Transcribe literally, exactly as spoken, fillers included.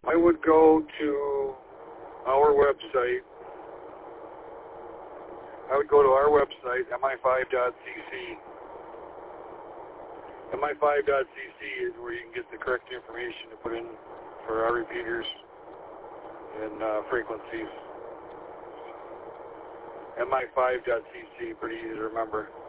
I would go to our website. I would go to our website, M I five dot C C. M I five dot C C is where you can get the correct information to put in for our repeaters and uh, frequencies. M I five dot C C, pretty easy to remember.